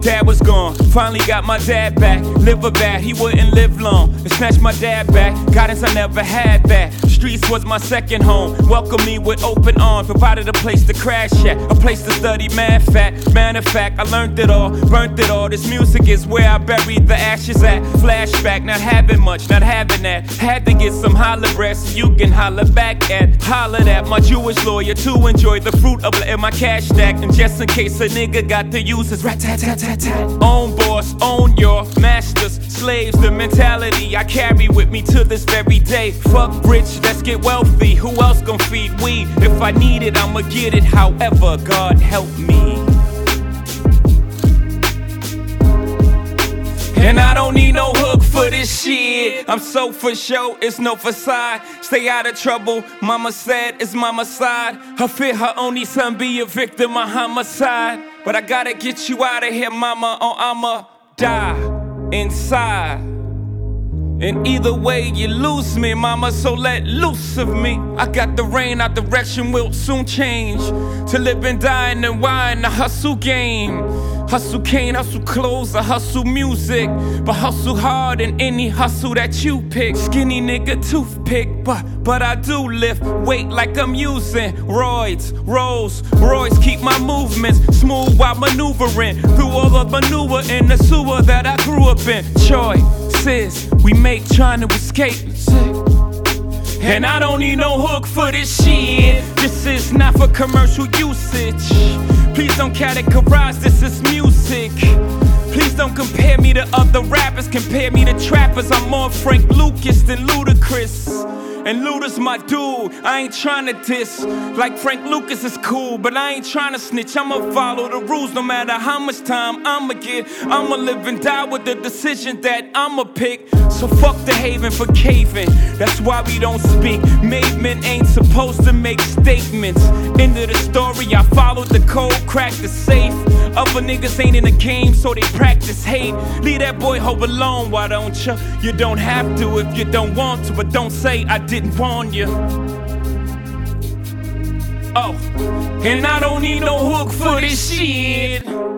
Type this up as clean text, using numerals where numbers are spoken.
Dad was gone, finally got my dad back. Liver bad, he wouldn't live long. And snatched my dad back, guidance I never had that. Streets was my second home, welcomed me with open arms. Provided a place to crash at, a place to study math at. Matter of fact, I learned it all, burnt it all. This music is where I buried the ashes at. Flashback, not having much, not having that. Had to get some holler breath so you can holler back at. Hollered at my Jewish lawyer to enjoy the fruit of letting my cash stack. And just in case a nigga got to use his rat-tat-tat-tat-tat. Own boss, own your masters, slaves, the mentality I carry with me to this very day. Fuck rich, let's get wealthy. Who else gon' feed weed? If I need it, I'ma get it. However, God help me. And I don't need no hook for this shit. I'm so for show, it's no facade. Stay out of trouble, mama said it's mama's side. Her fear her only son be a victim of homicide. But I gotta get you out of here, mama, or I'ma die inside. And either way you lose me, mama, so let loose of me. I got the rain, our direction will soon change. To live and die in the wine, the hustle game. Hustle cane, hustle clothes, I hustle music. But hustle hard in any hustle that you pick. Skinny nigga toothpick, but I do lift weight like I'm using roids, Rolls Royce. Keep my movements smooth while maneuvering through all the maneuver in the sewer that I grew up in. Choices we make trying to escape. And I don't need no hook for this shit. This is not for commercial usage. Please don't categorize this as music. Please don't compare me to other rappers. Compare me to trappers. I'm more Frank Lucas than Ludacris. And Luda's my dude, I ain't tryna diss. Like Frank Lucas is cool, but I ain't tryna snitch. I'ma follow the rules no matter how much time I'ma get. I'ma live and die with the decision that I'ma pick. So fuck the haven for caving, that's why we don't speak. Made men ain't supposed to make statements. End of the story, I followed the code, cracked the safe. Other niggas ain't in the game, so they practice hate. Leave that boy Hope alone, why don't you? You don't have to if you don't want to, but don't say I didn't warn you. Oh, and I don't need no hook for this shit.